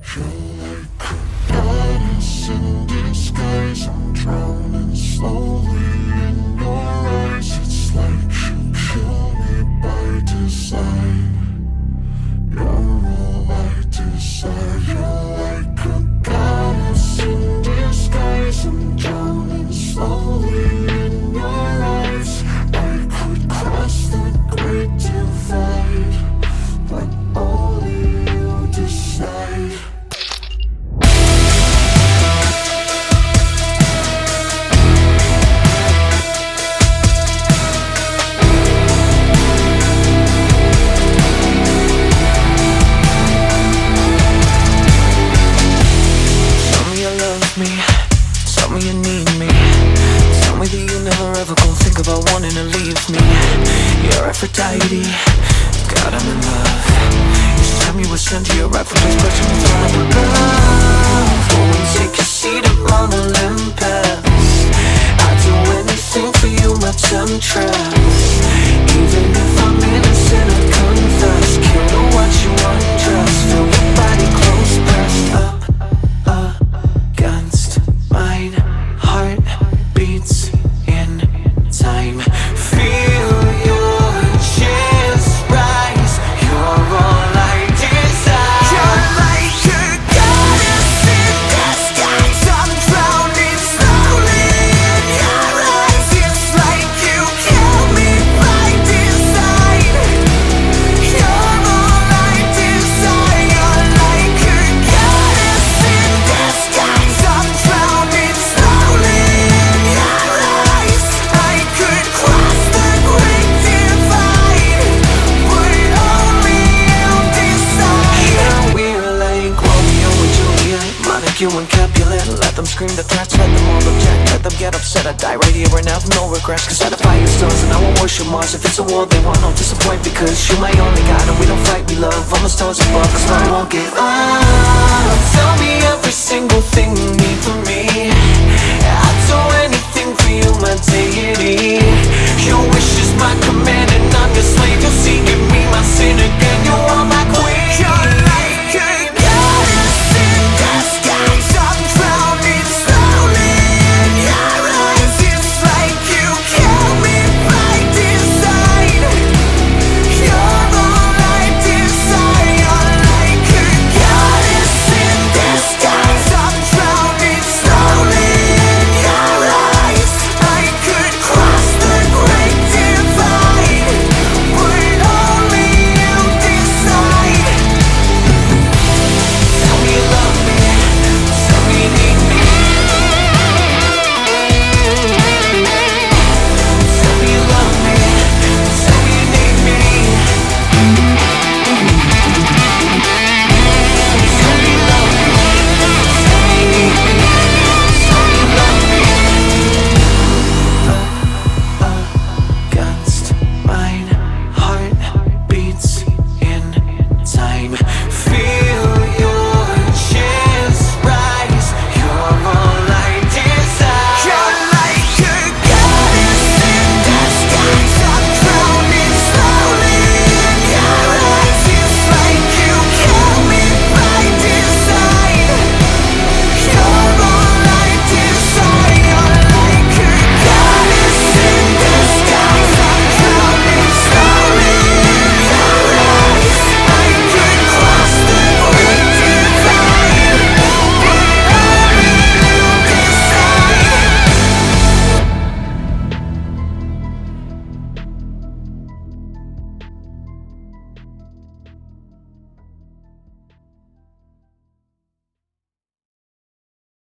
You're like a goddess in disguise. I'm drowning slowly in your eyes. It's like you kill me by design. You're all I desire. You're like a goddess in disguise. I'm drowning slowly in your eyes. I could cross the great divide, but only you decide. Tell me you need me. Tell me that you never ever gon' think about wanting to leave me. You're Aphrodite, God, I'm in love. Each time you ascend to your rightful place, pushing me from up above. Go and take a seat at Mount Olympus. I'd do anything for you, my temptress. Even if I'm innocent, I'd confess. Kill to watch you undress. Feel your body close pressed up against mine. Heart beats in time. Feel your chest rise. You're all I desire. You're like a goddess in disguise. I'm drowning slowly in your eyes. It's like you kill me by design. You're all I desire. You're like a goddess in disguise. I'm drowning slowly in your eyes. I could cross the great divide, but only you decide. Yeah, we're like Romeo and Juliet, Montague and Capulet. Let them scream the threats, let them all object, let them get upset. I die right here and have no regrets, cause I defy your stars and I won't worship Mars. If it's a war they want, I'll disappoint, because you're my only god and we don't fight, we love. All the stars above, cause I won't give up. Tell me every single thing you need from me. I'd do anything for you, my deity. Your wish is my command and